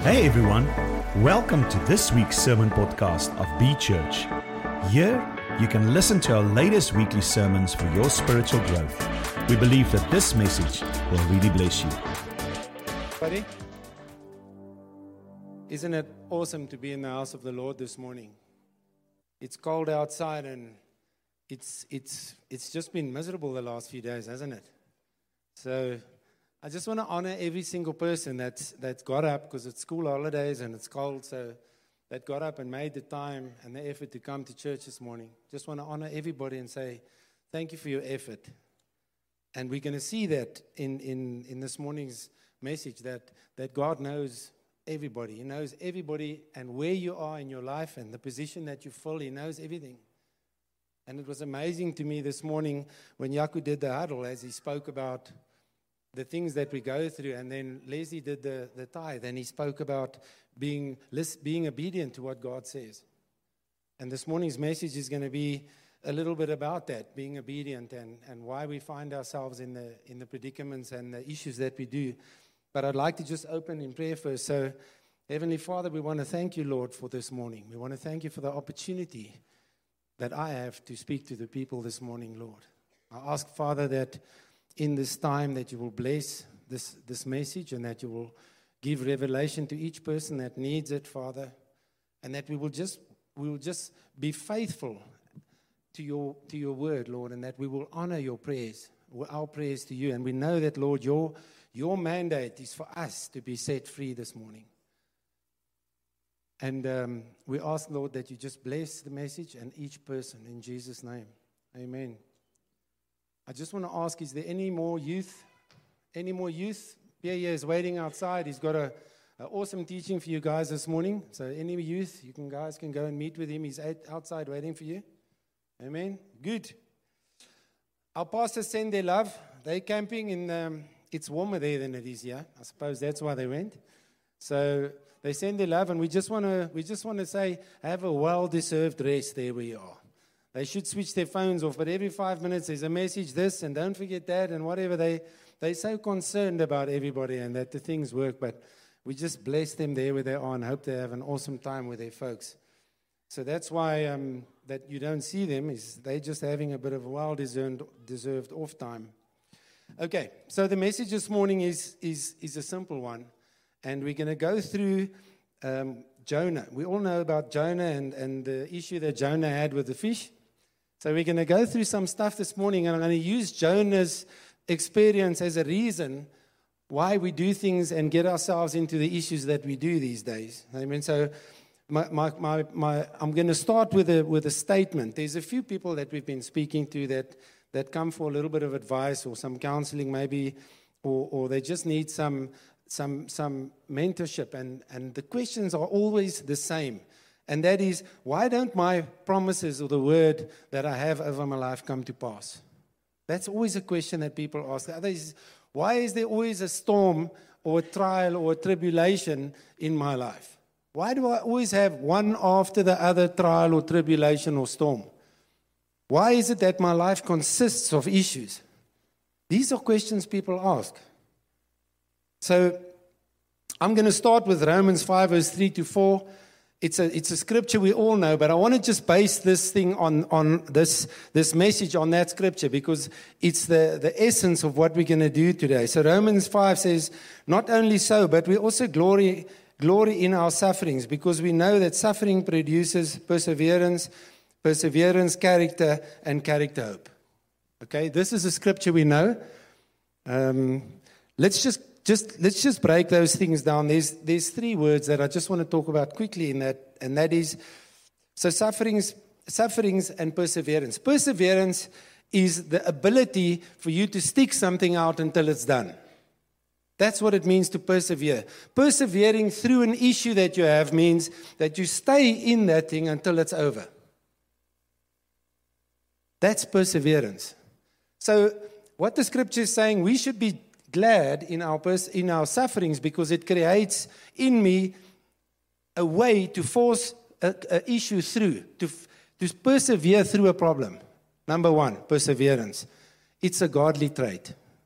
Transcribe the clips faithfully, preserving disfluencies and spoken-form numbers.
Hey everyone, welcome to this week's sermon podcast of B Church. Here, you can listen to our latest weekly sermons for your spiritual growth. We believe that this message will really bless you. Buddy, isn't it awesome to be in the house of the Lord this morning? It's cold outside and it's it's it's just been miserable the last few days, hasn't it? So I just want to honor every single person that's that's got up, because it's school holidays and it's cold, so that got up and made the time and the effort to come to church this morning. Just want to honor everybody and say thank you for your effort. And we're going to see that in, in, in this morning's message, that, that God knows everybody. He knows everybody and where you are in your life and the position that you fill. He knows everything. And it was amazing to me this morning when Yaku did the huddle, as he spoke about the things that we go through, and then Leslie did the, the tithe, and he spoke about being being obedient to what God says. And this morning's message is going to be a little bit about that, being obedient, and, and why we find ourselves in the in the predicaments and the issues that we do. But I'd like to just open in prayer first. So, Heavenly Father, we want to thank you, Lord, for this morning. We want to thank you for the opportunity that I have to speak to the people this morning, Lord. I ask, Father, that in this time that you will bless this, this message, and that you will give revelation to each person that needs it, Father, and that we will just we will just be faithful to your to your word, Lord, and that we will honor your prayers, our prayers to you. And we know that, Lord, your your mandate is for us to be set free this morning. And um, we ask, Lord, that you just bless the message and each person in Jesus' name. Amen. I just want to ask, is there any more youth? Any more youth? Pierre here is waiting outside. He's got a, a awesome teaching for you guys this morning. So any youth, you can guys can go and meet with him. He's outside waiting for you. Amen. Good. Our pastors send their love. They're camping in. Um, it's warmer there than it is here. I suppose that's why they went. So they send their love, and we just want to. We just want to say, have a well-deserved rest there where you are. They should switch their phones off, but every five minutes there's a message, this, and don't forget that, and whatever. They, they're so concerned about everybody and that the things work, but we just bless them there where they are and hope they have an awesome time with their folks. So that's why um, that you don't see them, is they're just having a bit of well-deserved deserved off time. Okay, so the message this morning is, is, is a simple one, and we're going to go through um, Jonah. We all know about Jonah and, and the issue that Jonah had with the fish. So we're going to go through some stuff this morning, and I'm going to use Jonah's experience as a reason why we do things and get ourselves into the issues that we do these days. I mean, so my, my, my, my, I'm going to start with a with a statement. There's a few people that we've been speaking to that that come for a little bit of advice or some counseling maybe, or, or they just need some some some mentorship, and, and the questions are always the same. And that is, why don't my promises or the word that I have over my life come to pass? That's always a question that people ask. The other is, why is there always a storm or a trial or a tribulation in my life? Why do I always have one after the other trial or tribulation or storm? Why is it that my life consists of issues? These are questions people ask. So I'm going to start with Romans five, verse three to four. It's a it's a scripture we all know, but I want to just base this thing on, on this, this message on that scripture, because it's the, the essence of what we're going to do today. So Romans five says, not only so, but we also glory glory in our sufferings, because we know that suffering produces perseverance, perseverance, character, and character hope. Okay, this is a scripture we know. Um, let's just Just let's just break those things down. There's there's three words that I just want to talk about quickly in that, and that is so sufferings, sufferings and perseverance. Perseverance is the ability for you to stick something out until it's done. That's what it means to persevere. Persevering through an issue that you have means that you stay in that thing until it's over. That's perseverance. So what the scripture is saying, we should be glad in our pers- in our sufferings, because it creates in me a way to force a, a issue through, to, to persevere through a problem. Number one, perseverance. It's a godly trait.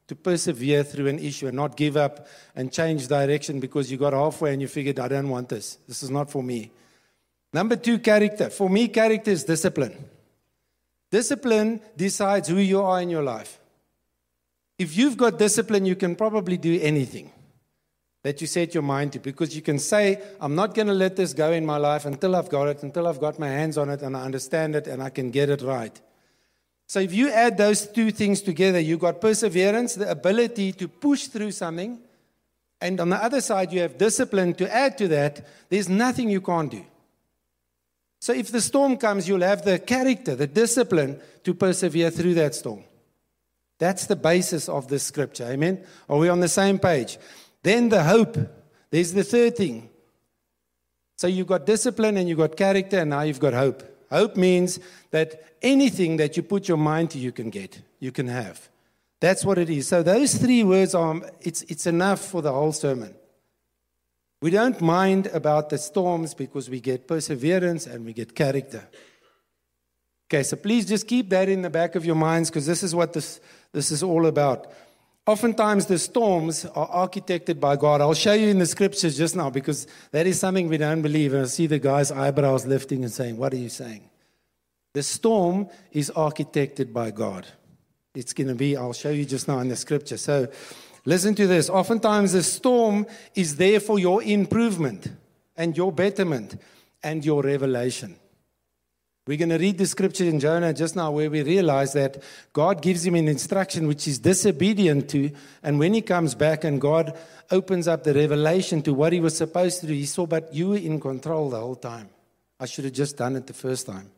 to persevere through an issue and not give up and change direction because you got halfway and you figured, I don't want this. This is not for me. Number two, character. For me, character is discipline. Discipline decides who you are in your life. If you've got discipline, you can probably do anything that you set your mind to, because you can say, I'm not going to let this go in my life until I've got it, until I've got my hands on it and I understand it and I can get it right. So if you add those two things together, you've got perseverance, the ability to push through something, and on the other side, you have discipline to add to that. There's nothing you can't do. So if the storm comes, you'll have the character, the discipline to persevere through that storm. That's the basis of this scripture. Amen? Are we on the same page? Then the hope. There's the third thing. So you've got discipline and you've got character, and now you've got hope. Hope means that anything that you put your mind to, you can get, you can have. That's what it is. So those three words are, it's, it's enough for the whole sermon. We don't mind about the storms because we get perseverance and we get character. Okay, so please just keep that in the back of your minds, because this is what this, this is all about. Oftentimes the storms are architected by God. I'll show you in the scriptures just now, because that is something we don't believe. And I see the guy's eyebrows lifting and saying, what are you saying? The storm is architected by God. It's going to be, I'll show you just now in the scripture. So listen to this. Oftentimes the storm is there for your improvement and your betterment and your revelation. We're going to read the scripture in Jonah just now, where we realize that God gives him an instruction which he's disobedient to. And when he comes back and God opens up the revelation to what he was supposed to do, he saw, but you were in control the whole time. I should have just done it the first time.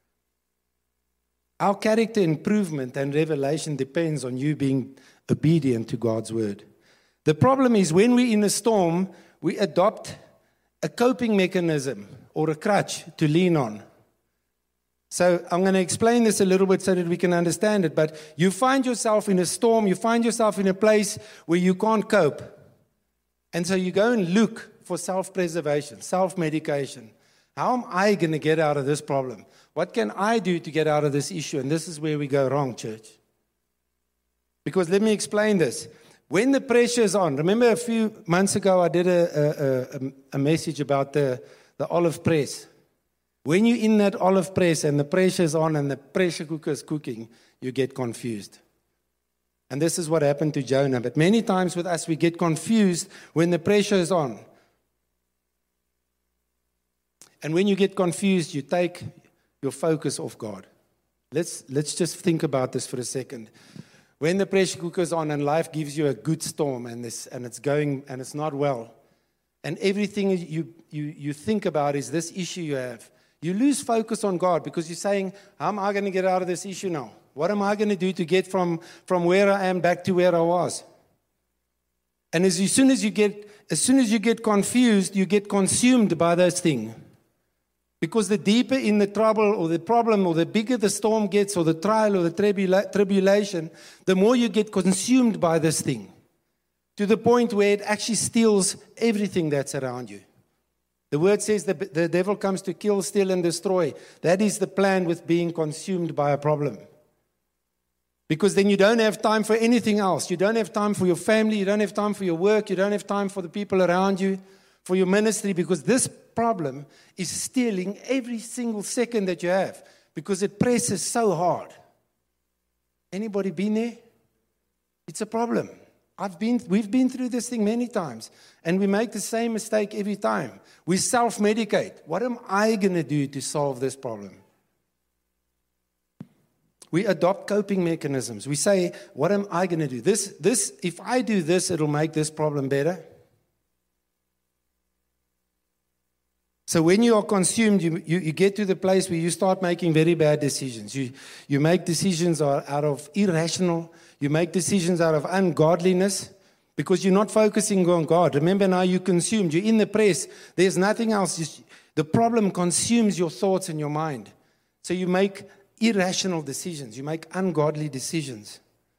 Our character improvement and revelation depends on you being obedient to God's word. The problem is when we're in a storm, we adopt a coping mechanism or a crutch to lean on. So I'm going to explain this a little bit so that we can understand it. But you find yourself in a storm, you find yourself in a place where you can't cope. And so you go and look for self-preservation, self-medication. How am I going to get out of this problem? What can I do to get out of this issue? And this is where we go wrong, church. Because let me explain this. When the pressure is on, remember a few months ago I did a, a, a, a message about the, the olive press. When you're in that olive press and the pressure is on and the pressure cooker is cooking, you get confused. And this is what happened to Jonah. But many times with us, we get confused when the pressure is on. And when you get confused, you take your focus off God. Let's, let's just think about this for a second. When the pressure cooker is on and life gives you a good storm and, this, and it's going and it's not well, and everything you, you, you think about is this issue you have, you lose focus on God, because you're saying, how am I going to get out of this issue now? What am I going to do to get from, from where I am back to where I was? And as, as soon as you get as soon as you get confused, you get consumed by those things. Because the deeper in the trouble or the problem or the bigger the storm gets or the trial or the tribula- tribulation, the more you get consumed by this thing, to the point where it actually steals everything that's around you. The word says that the devil comes to kill, steal, and destroy. That is the plan with being consumed by a problem. Because then you don't have time for anything else. You don't have time for your family. You don't have time for your work. You don't have time for the people around you, for your ministry, because this problem is stealing every single second that you have, because it presses so hard. Anybody been there? It's a problem. I've been, we've been through this thing many times, and we make the same mistake every time. We self-medicate. What am I going to do to solve this problem? We adopt coping mechanisms. We say, what am I going to do? This, this, if I do this, it'll make this problem better. So when you are consumed, you, you, you get to the place where you start making very bad decisions. You, you make decisions out of irrational, you make decisions out of ungodliness, because you're not focusing on God. Remember now, you're consumed. You're in the press. There's nothing else. Just, the problem consumes your thoughts and your mind. So you make irrational decisions. You make ungodly decisions.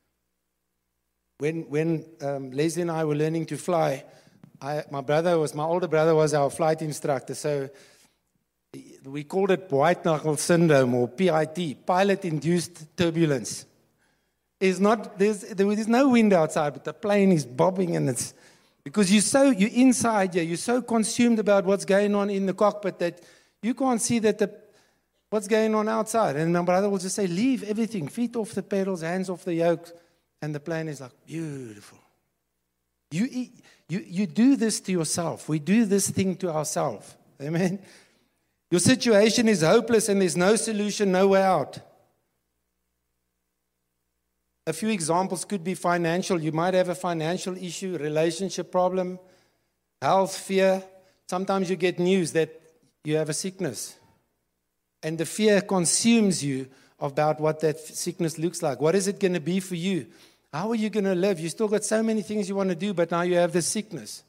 When, when um, Leslie and I were learning to fly, I, my brother was, my older brother was our flight instructor, so we called it white knuckle syndrome, or P I T, pilot-induced turbulence. is not, there's, there is no wind outside, but the plane is bobbing, and it's, because you're so, you're inside here, you're so consumed about what's going on in the cockpit that you can't see that the, what's going on outside. And my brother will just say, leave everything, feet off the pedals, hands off the yoke, and the plane is like, beautiful. You, you, you do this to yourself. We do this thing to ourselves. Amen. Your situation is hopeless and there's no solution, no way out. A few examples could be financial. You might have a financial issue, relationship problem, health, fear. Sometimes you get news that you have a sickness. And the fear consumes you about what that sickness looks like. What is it going to be for you? How are you going to live? You still got so many things you want to do, but now you have this sickness.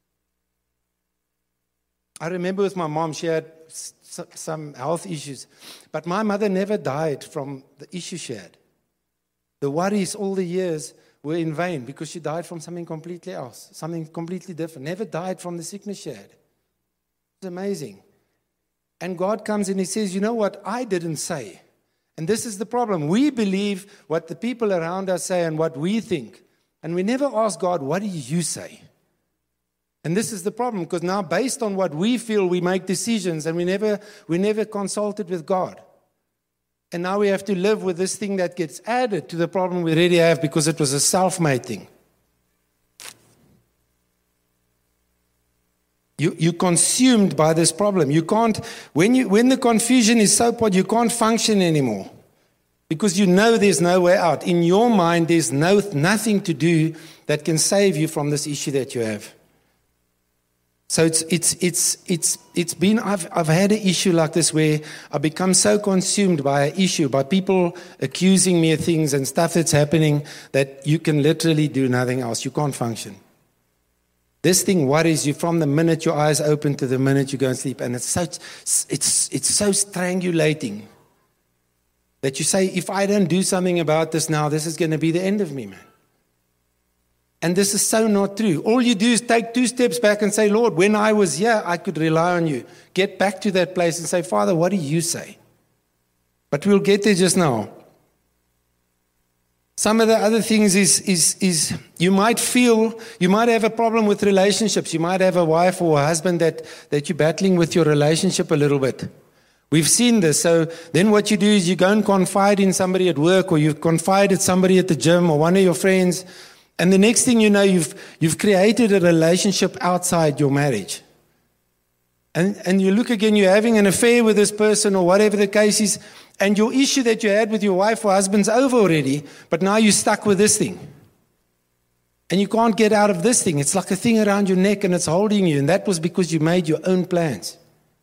I remember with my mom, she had some health issues. But my mother never died from the issue she had. The worries all the years were in vain because she died from something completely else, something completely different. Never died from the sickness she had. It's amazing. And God comes and He says, you know what, I didn't say. And this is the problem. We believe what the people around us say and what we think. And we never ask God, what do you say? And this is the problem, because now based on what we feel, we make decisions, and we never, we never consulted with God. And now we have to live with this thing that gets added to the problem we already have because it was a self-made thing. You, you're consumed by this problem. You can't, when you when the confusion is so bad, you can't function anymore because you know there's no way out. In your mind, there's no nothing to do that can save you from this issue that you have. So it's it's it's it's it's been I've I've had an issue like this where I become so consumed by an issue, by people accusing me of things and stuff that's happening that you can literally do nothing else. You can't function. This thing worries you from the minute your eyes open to the minute you go and sleep, and it's so it's it's so strangulating that you say, if I don't do something about this now, this is going to be the end of me, man. And this is so not true. All you do is take two steps back and say, Lord, when I was here, I could rely on you. Get back to that place and say, Father, what do you say? But we'll get there just now. Some of the other things is, is, is you might feel, you might have a problem with relationships. You might have a wife or a husband that, that you're battling with your relationship a little bit. We've seen this. So then what you do is you go and confide in somebody at work, or you confide in somebody at the gym, or one of your friends. And the next thing you know, you've you've created a relationship outside your marriage. And and you look again, you're having an affair with this person or whatever the case is, and your issue that you had with your wife or husband's over already, but now you're stuck with this thing. And you can't get out of this thing. It's like a thing around your neck and it's holding you. And that was because you made your own plans.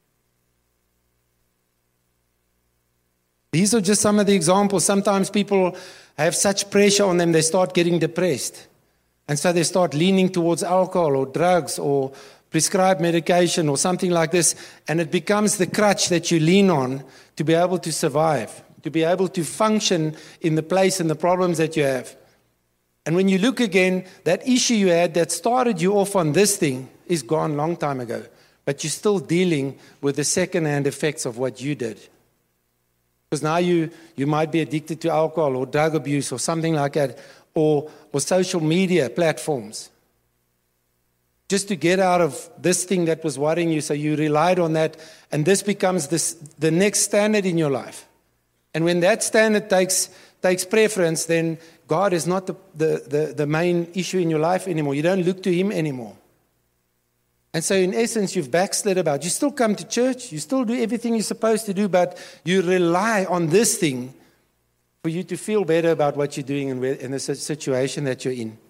These are just some of the examples. Sometimes people have such pressure on them, they start getting depressed. And so they start leaning towards alcohol or drugs or prescribed medication or something like this. And it becomes the crutch that you lean on to be able to survive, to be able to function in the place and the problems that you have. And when you look again, that issue you had that started you off on this thing is gone a long time ago. But you're still dealing with the second-hand effects of what you did. Because now you, you might be addicted to alcohol or drug abuse or something like that, or, or social media platforms. Just to get out of this thing that was worrying you, so you relied on that, and this becomes this, the next standard in your life. And when that standard takes, takes preference, then God is not the, the, the, the main issue in your life anymore. You don't look to Him anymore. And so in essence, you've backslid about. You still come to church, you still do everything you're supposed to do, but you rely on this thing for you to feel better about what you're doing and in the situation that you're in.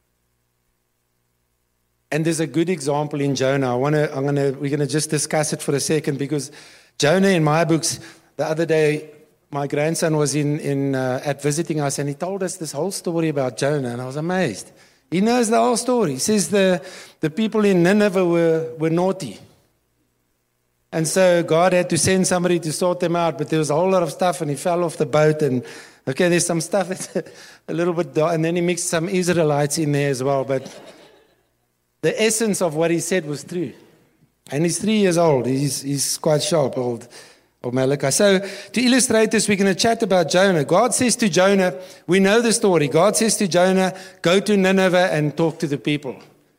And there's a good example in Jonah. I want to, I'm gonna, we're going to just discuss it for a second, because Jonah in my books, the other day, my grandson was in, in uh, at visiting us, and he told us this whole story about Jonah, and I was amazed. He knows the whole story. He says the, the people in Nineveh were, were naughty. And so God had to send somebody to sort them out, but there was a whole lot of stuff, and he fell off the boat. And okay, there's some stuff that's a little bit dark, and then he mixed some Israelites in there as well. But the essence of what he said was true. And he's three years old. He's, he's quite sharp, old, of Malachi. So to illustrate this, we're going to chat about Jonah. God says to Jonah, we know the story. God says to Jonah, go to Nineveh and talk to the people.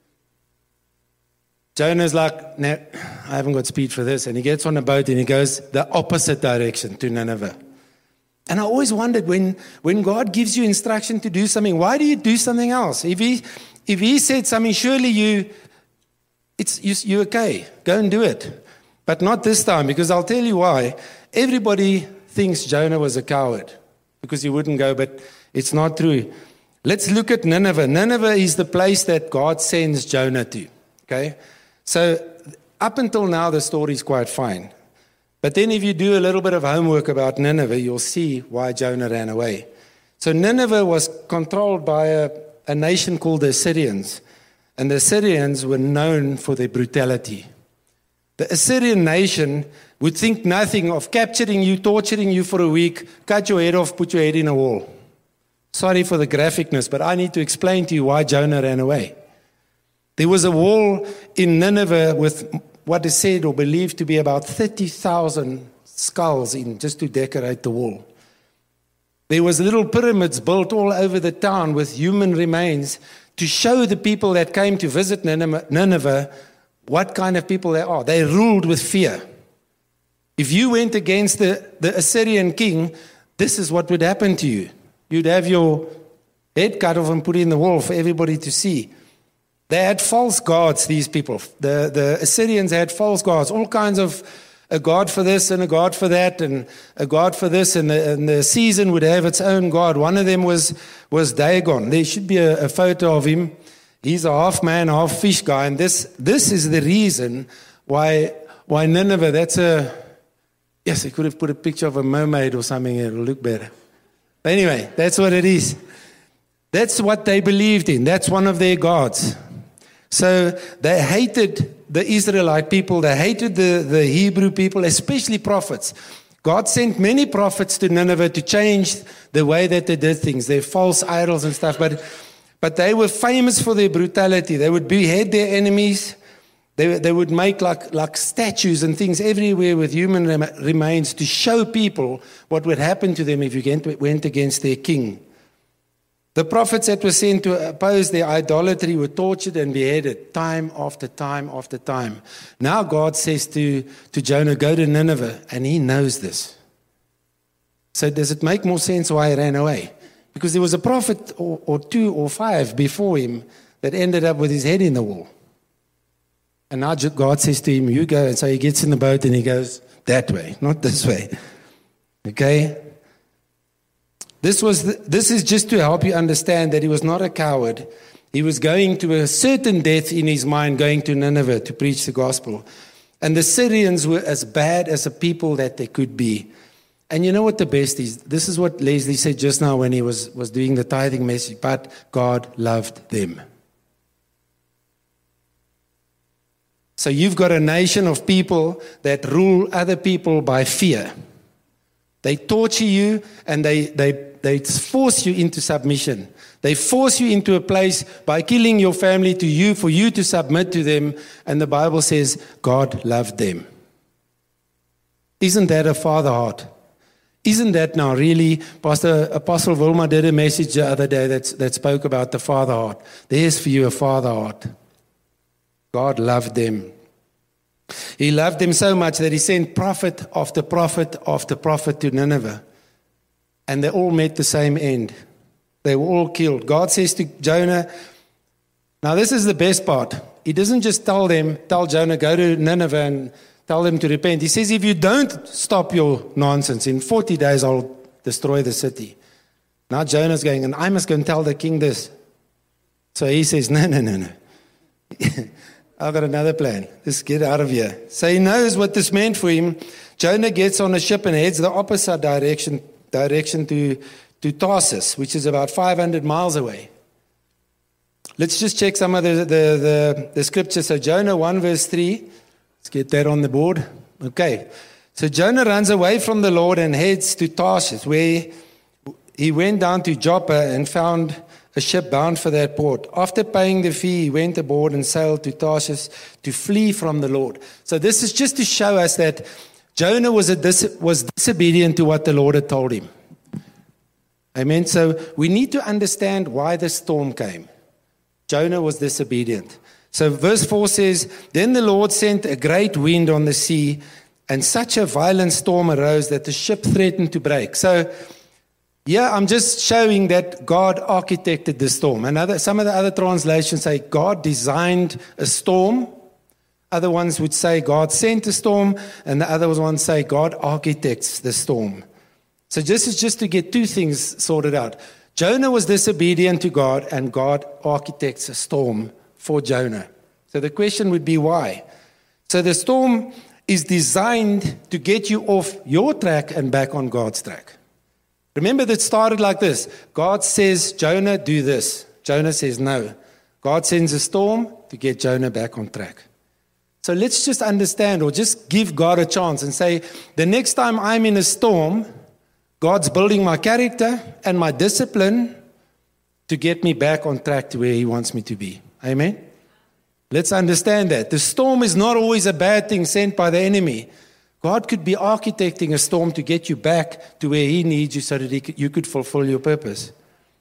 Jonah's like, no, I haven't got speed for this. And he gets on a boat and he goes the opposite direction to Nineveh. And I always wondered, when, when God gives you instruction to do something, why do you do something else? If he, if he said something, surely you, it's, you, you're okay. Go and do it. But not this time, because I'll tell you why. Everybody thinks Jonah was a coward because he wouldn't go, but it's not true. Let's look at Nineveh. Nineveh is the place that God sends Jonah to. Okay? So up until now, the story is quite fine. But then if you do a little bit of homework about Nineveh, you'll see why Jonah ran away. So Nineveh was controlled by a, a nation called the Assyrians. And the Assyrians were known for their brutality. The Assyrian nation would think nothing of capturing you, torturing you for a week, cut your head off, put your head in a wall. Sorry for the graphicness, but I need to explain to you why Jonah ran away. There was a wall in Nineveh with what is said or believed to be about thirty thousand skulls in, just to decorate the wall. There was little pyramids built all over the town with human remains to show the people that came to visit Nineveh what kind of people they are. They ruled with fear. If you went against the, the Assyrian king, this is what would happen to you. You'd have your head cut off and put in the wall for everybody to see. They had false gods, these people. The, the Assyrians had false gods, all kinds of a god for this and a god for that and a god for this, and the, and the season would have its own god. One of them was, was Dagon. There should be a, a photo of him. He's a half man, half fish guy, and this this is the reason why why Nineveh, that's a, yes, I could have put a picture of a mermaid or something, it'll look better. But anyway, that's what it is. That's what they believed in. That's one of their gods. So they hated the Israelite people, they hated the, the Hebrew people, especially prophets. God sent many prophets to Nineveh to change the way that they did things, their false idols and stuff, but But they were famous for their brutality. They would behead their enemies. They, they would make like, like statues and things everywhere with human rem- remains to show people what would happen to them if you went against their king. The prophets that were sent to oppose their idolatry were tortured and beheaded time after time after time. Now God says to, to Jonah, go to Nineveh, and he knows this. So does it make more sense why he ran away? Because there was a prophet or, or two or five before him that ended up with his head in the wall. And now God says to him, you go. And so he gets in the boat and he goes that way, not this way. Okay? This was the, this is just to help you understand that he was not a coward. He was going to a certain death in his mind, going to Nineveh to preach the gospel. And the Syrians were as bad as a people that they could be. And you know what the best is? This is what Leslie said just now when he was, was doing the tithing message. But God loved them. So you've got a nation of people that rule other people by fear. They torture you and they, they, they force you into submission. They force you into a place by killing your family to you for you to submit to them. And the Bible says God loved them. Isn't that a father heart? Isn't that now really, Pastor Apostle Wilma did a message the other day that, that spoke about the father heart. There's for you a father heart. God loved them. He loved them so much that he sent prophet after prophet after prophet to Nineveh. And they all met the same end. They were all killed. God says to Jonah, now this is the best part. He doesn't just tell them, tell Jonah, go to Nineveh and tell them to repent. He says, if you don't stop your nonsense, in forty days I'll destroy the city. Now Jonah's going, and I must go and tell the king this. So he says, no, no, no, no. I've got another plan. Just get out of here. So he knows what this meant for him. Jonah gets on a ship and heads the opposite direction, direction to, to Tarsus, which is about five hundred miles away. Let's just check some of the, the, the, the scriptures. So Jonah one verse three. Let's get that on the board. Okay. So Jonah runs away from the Lord and heads to Tarshish, where he went down to Joppa and found a ship bound for that port. After paying the fee, he went aboard and sailed to Tarshish to flee from the Lord. So this is just to show us that Jonah was, a dis- was disobedient to what the Lord had told him. Amen. So we need to understand why the storm came. Jonah was disobedient. So verse four says, then the Lord sent a great wind on the sea, and such a violent storm arose that the ship threatened to break. So yeah, I'm just showing that God architected the storm. And other, some of the other translations say God designed a storm. Other ones would say God sent a storm, and the other ones say God architects the storm. So this is just to get two things sorted out. Jonah was disobedient to God, and God architects a storm for Jonah. So the question would be why? So the storm is designed to get you off your track and back on God's track. Remember that started like this. God says, Jonah, do this. Jonah says no. God sends a storm to get Jonah back on track. So let's just understand, or just give God a chance and say, the next time I'm in a storm, God's building my character and my discipline to get me back on track to where He wants me to be. Amen? Let's understand that. The storm is not always a bad thing sent by the enemy. God could be architecting a storm to get you back to where He needs you so that he could, you could fulfill your purpose.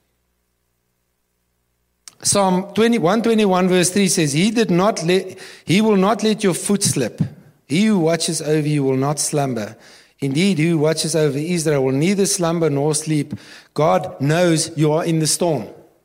Psalm one twenty-one verse three says, He did not let, He will not let your foot slip. He who watches over you will not slumber. Indeed, he who watches over Israel will neither slumber nor sleep. God knows you are in the storm.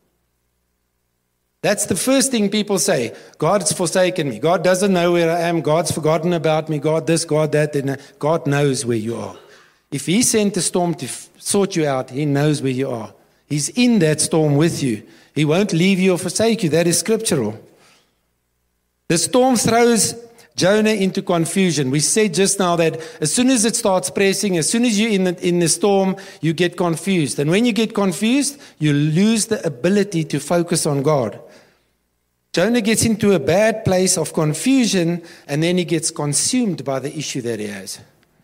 That's the first thing people say. God's forsaken me. God doesn't know where I am. God's forgotten about me. God this, God that. And God knows where you are. If He sent a storm to f- sort you out, He knows where you are. He's in that storm with you. He won't leave you or forsake you. That is scriptural. The storm throws Jonah into confusion. We said just now that as soon as it starts pressing, as soon as you're in the, in the storm, you get confused. And when you get confused, you lose the ability to focus on God. Jonah gets into a bad place of confusion, and then he gets consumed by the issue that he has.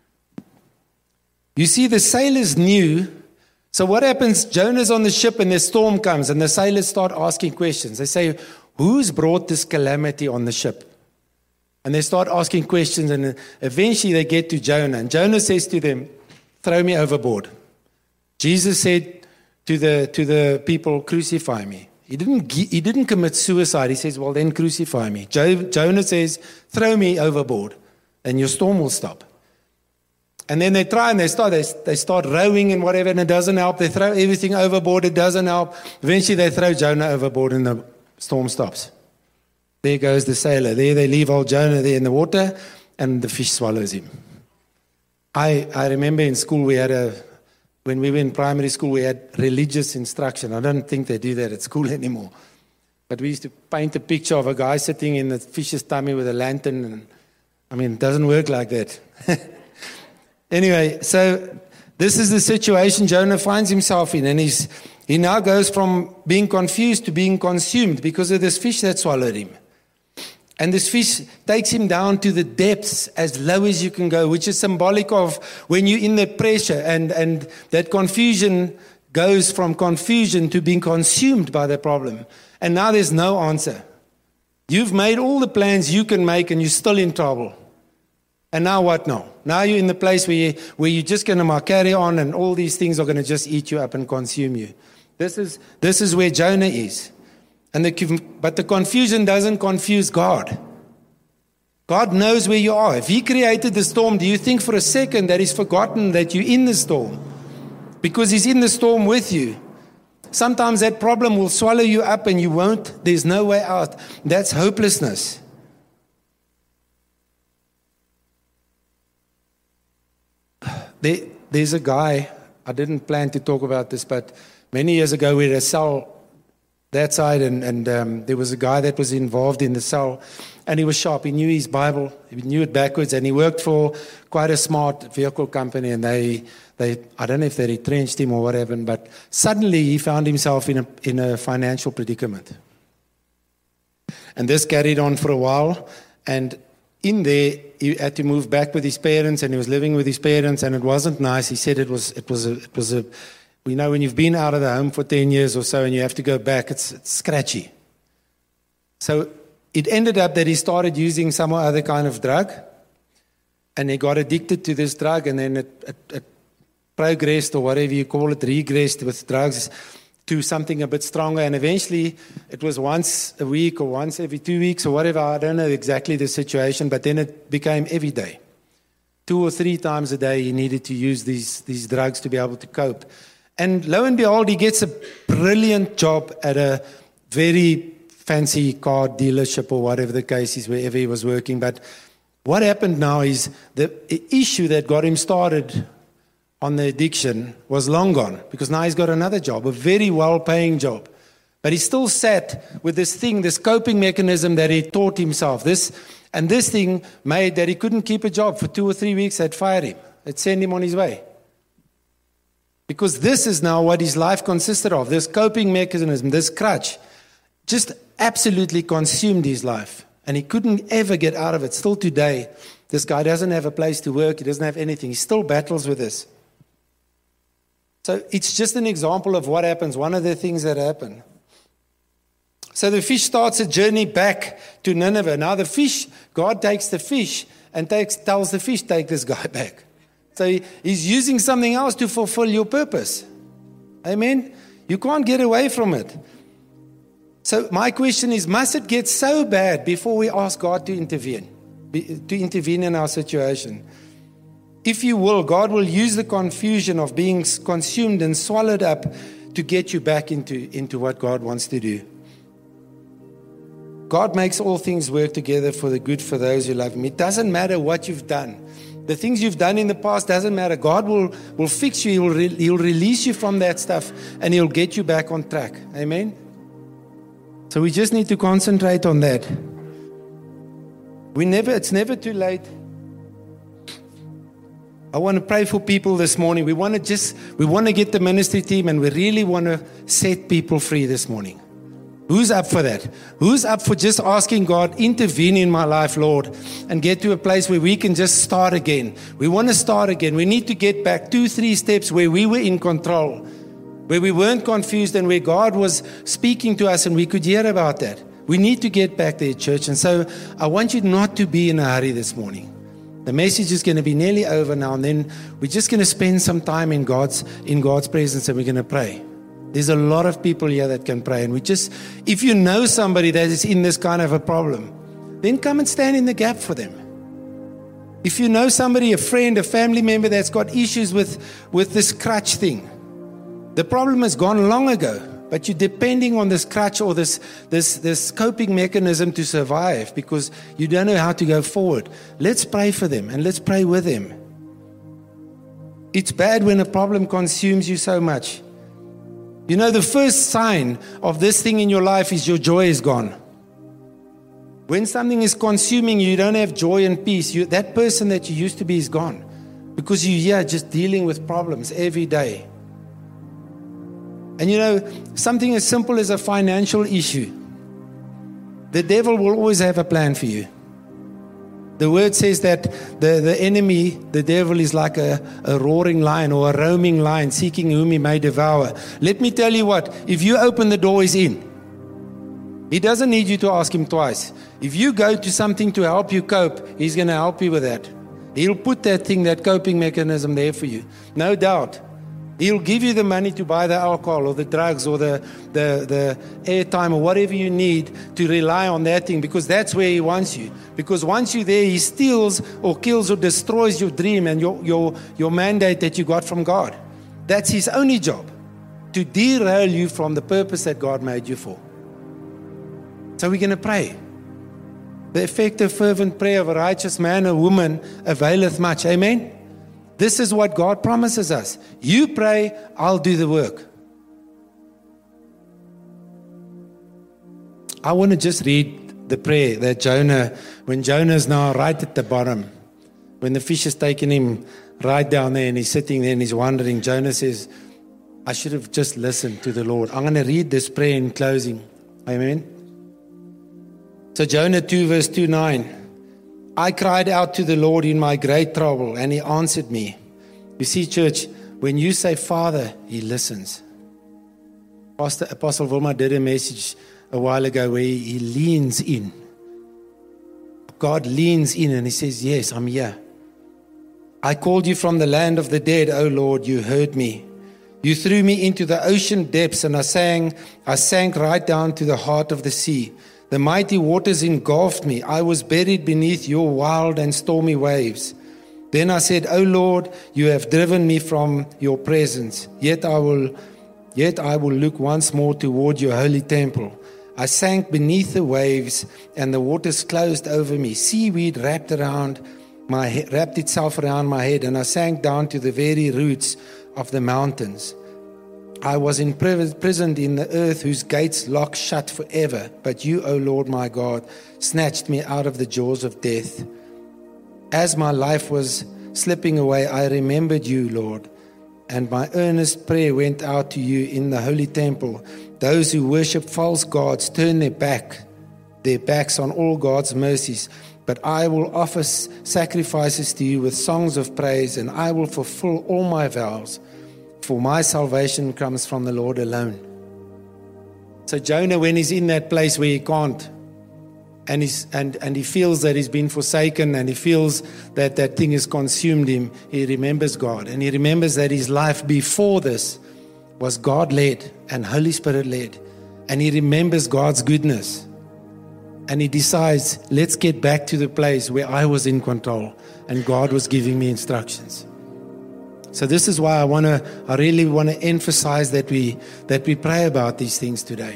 You see, the sailors knew. So what happens? Jonah's on the ship and the storm comes, and the sailors start asking questions. They say, who's brought this calamity on the ship? And they start asking questions, and eventually they get to Jonah. And Jonah says to them, throw me overboard. Jesus said to the, to the people, crucify me. He didn't, he didn't commit suicide. He says, well, then crucify me. Jo, Jonah says, throw me overboard, and your storm will stop. And then they try and they start, they, they start rowing and whatever, and it doesn't help. They throw everything overboard, it doesn't help. Eventually they throw Jonah overboard and the storm stops. There goes the sailor. There they leave old Jonah there in the water, and the fish swallows him. I, I remember in school we had a, when we were in primary school, we had religious instruction. I don't think they do that at school anymore. But we used to paint a picture of a guy sitting in the fish's tummy with a lantern. And I mean, it doesn't work like that. Anyway, so this is the situation Jonah finds himself in. And he's, he now goes from being confused to being consumed because of this fish that swallowed him. And this fish takes him down to the depths as low as you can go, which is symbolic of when you're in that pressure and, and that confusion goes from confusion to being consumed by the problem. And now there's no answer. You've made all the plans you can make and you're still in trouble. And now what now? Now you're in the place where, you, where you're just going to carry on and all these things are going to just eat you up and consume you. This is, this is where Jonah is. And the, but the confusion doesn't confuse God. God knows where you are. If He created the storm, do you think for a second that He's forgotten that you're in the storm? Because He's in the storm with you. Sometimes that problem will swallow you up and you won't. There's no way out. That's hopelessness. There, there's a guy, I didn't plan to talk about this, but many years ago we had a cell that side, and, and um, there was a guy that was involved in the cell, and he was sharp. He knew his Bible, he knew it backwards, and he worked for quite a smart vehicle company, and they, they I don't know if they retrenched him or whatever, but suddenly he found himself in a, in a financial predicament. And this carried on for a while, and in there, he had to move back with his parents, and he was living with his parents, and it wasn't nice. He said it was, it was a, it was a, we know when you've been out of the home for ten years or so and you have to go back, it's, it's scratchy. So it ended up that he started using some other kind of drug. and he got addicted to this drug, and then it, it, it progressed, or whatever you call it, regressed with drugs to something a bit stronger. And eventually it was once a week or once every two weeks or whatever. I don't know exactly the situation, but then it became every day. Two or three times a day he needed to use these, these drugs to be able to cope. And lo and behold, he gets a brilliant job at a very fancy car dealership or whatever the case is, wherever he was working. But what happened now is the issue that got him started on the addiction was long gone, because now he's got another job, a very well-paying job. But he still sat with this thing, this coping mechanism that he taught himself. This and this thing made that he couldn't keep a job for two or three weeks. They'd fire him. They'd send him on his way. Because this is now what his life consisted of. This coping mechanism, this crutch, just absolutely consumed his life. And he couldn't ever get out of it. Still today, this guy doesn't have a place to work. He doesn't have anything. He still battles with this. So it's just an example of what happens, one of the things that happen. So the fish starts a journey back to Nineveh. Now the fish, God takes the fish and takes, tells the fish, take this guy back. So he, he's using something else to fulfill your purpose. Amen? You can't get away from it. So my question is, must it get so bad before we ask God to intervene, to intervene in our situation? If you will, God will use the confusion of being consumed and swallowed up to get you back into, into what God wants to do. God makes all things work together for the good for those who love Him. It doesn't matter what you've done. The things you've done in the past doesn't matter. God will, will fix you. He will re, He'll release you from that stuff, and He'll get you back on track. Amen? So we just need to concentrate on that. We never, it's never too late. I want to pray for people this morning. We want to just, we want to get the ministry team, and we really want to set people free this morning. Who's up for that? Who's up for just asking God, intervene in my life, Lord, and get to a place where we can just start again? We want to start again. We need to get back two, three steps where we were in control, where we weren't confused, and where God was speaking to us and we could hear about that. We need to get back there, church. And so I want you not to be in a hurry this morning. The message is going to be nearly over now, and then we're just going to spend some time in God's in God's presence, and we're going to pray. There's a lot of people here that can pray, and we just, if you know somebody that is in this kind of a problem, then come and stand in the gap for them. If you know somebody, a friend, a family member that's got issues with, with this crutch thing, the problem has gone long ago, but you're depending on this crutch or this, this, this coping mechanism to survive because you don't know how to go forward. Let's pray for them, and let's pray with them. It's bad when a problem consumes you so much. You know, the first sign of this thing in your life is your joy is gone. When something is consuming you, you don't have joy and peace. You, that person that you used to be is gone because you're here just dealing with problems every day. And you know, something as simple as a financial issue, the devil will always have a plan for you. The word says that the, the enemy, the devil, is like a, a roaring lion or a roaming lion seeking whom he may devour. Let me tell you what, if you open the door, he's in. He doesn't need you to ask him twice. If you go to something to help you cope, he's going to help you with that. He'll put that thing, that coping mechanism there for you. No doubt. He'll give you the money to buy the alcohol or the drugs or the, the, the airtime or whatever you need to rely on that thing, because that's where he wants you. Because once you're there, he steals or kills or destroys your dream and your, your, your mandate that you got from God. That's his only job, to derail you from the purpose that God made you for. So we're going to pray. The effective, fervent prayer of a righteous man or woman availeth much. Amen? This is what God promises us. You pray, I'll do the work. I want to just read the prayer that Jonah, when Jonah is now right at the bottom, when the fish has taken him right down there and he's sitting there and he's wondering, Jonah says, I should have just listened to the Lord. I'm going to read this prayer in closing. Amen. So Jonah two verse two nine. I cried out to the Lord in my great trouble, and He answered me. You see, church, when you say Father, He listens. Pastor Apostle Wilma did a message a while ago where he, he leans in. God leans in and He says, yes, I'm here. I called you from the land of the dead, O Lord, you heard me. You threw me into the ocean depths, and I sang, I sank right down to the heart of the sea. The mighty waters engulfed me. I was buried beneath your wild and stormy waves. Then I said, O Lord, you have driven me from your presence. Yet I will, yet I will look once more toward your holy temple. I sank beneath the waves, and the waters closed over me. Seaweed wrapped around my he- wrapped itself around my head, and I sank down to the very roots of the mountains. I was imprisoned in the earth, whose gates lock shut forever. But you, O Lord my God, snatched me out of the jaws of death. As my life was slipping away, I remembered you, Lord, and my earnest prayer went out to you in the holy temple. Those who worship false gods turn their back, their backs on all God's mercies. But I will offer sacrifices to you with songs of praise, and I will fulfill all my vows. For my salvation comes from the Lord alone. So Jonah, when he's in that place where he can't, and he's and, and he feels that he's been forsaken, and he feels that that thing has consumed him, he remembers God. And he remembers that his life before this was God-led and Holy Spirit-led. And he remembers God's goodness. And he decides, let's get back to the place where I was in control and God was giving me instructions. So this is why I want to, I really want to emphasize that we that we pray about these things today.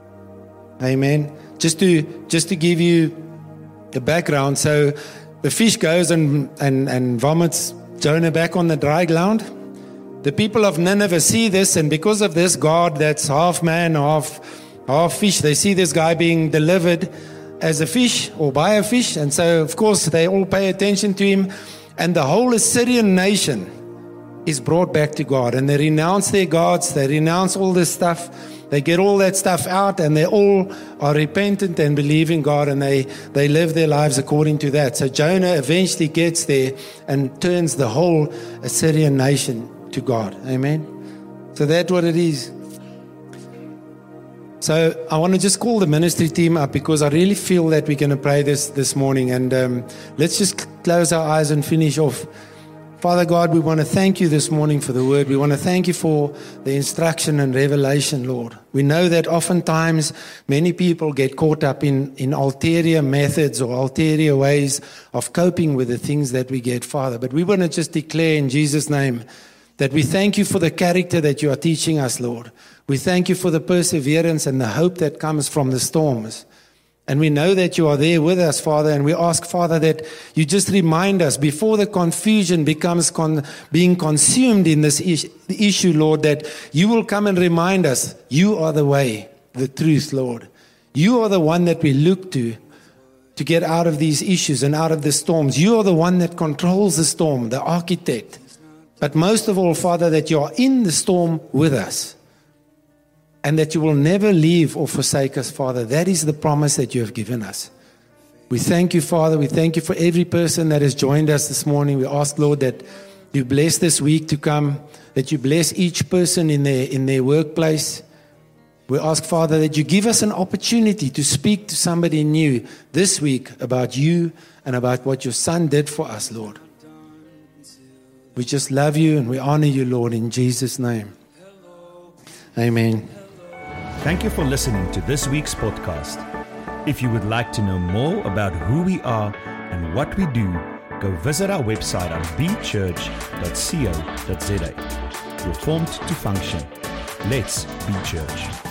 Amen. Just to just to give you a background, so the fish goes and and and vomits Jonah back on the dry ground. The people of Nineveh see this, and because of this, God, that's half man, half half fish, they see this guy being delivered as a fish or by a fish, and so of course they all pay attention to him, and the whole Assyrian nation is brought back to God, and they renounce their gods, they renounce all this stuff, they get all that stuff out, and they all are repentant and believe in God, and they, they live their lives according to that. So Jonah eventually gets there and turns the whole Assyrian nation to God. Amen. So that's what it is. So I want to just call the ministry team up, because I really feel that we're going to pray this this morning, and um, let's just close our eyes and finish off. Father God, we want to thank you this morning for the word. We want to thank you for the instruction and revelation, Lord. We know that oftentimes many people get caught up in, in ulterior methods or ulterior ways of coping with the things that we get, Father. But we want to just declare in Jesus' name that we thank you for the character that you are teaching us, Lord. We thank you for the perseverance and the hope that comes from the storms. And we know that you are there with us, Father, and we ask, Father, that you just remind us before the confusion becomes con- being consumed in this is- issue, Lord, that you will come and remind us, you are the way, the truth, Lord. You are the one that we look to to get out of these issues and out of the storms. You are the one that controls the storm, the architect. But most of all, Father, that you are in the storm with us. And that you will never leave or forsake us, Father. That is the promise that you have given us. We thank you, Father. We thank you for every person that has joined us this morning. We ask, Lord, that you bless this week to come, that you bless each person in their, in their workplace. We ask, Father, that you give us an opportunity to speak to somebody new this week about you and about what your Son did for us, Lord. We just love you and we honor you, Lord, in Jesus' name. Amen. Thank you for listening to this week's podcast. If you would like to know more about who we are and what we do, go visit our website at b church dot co dot za. We're formed to function. Let's be church.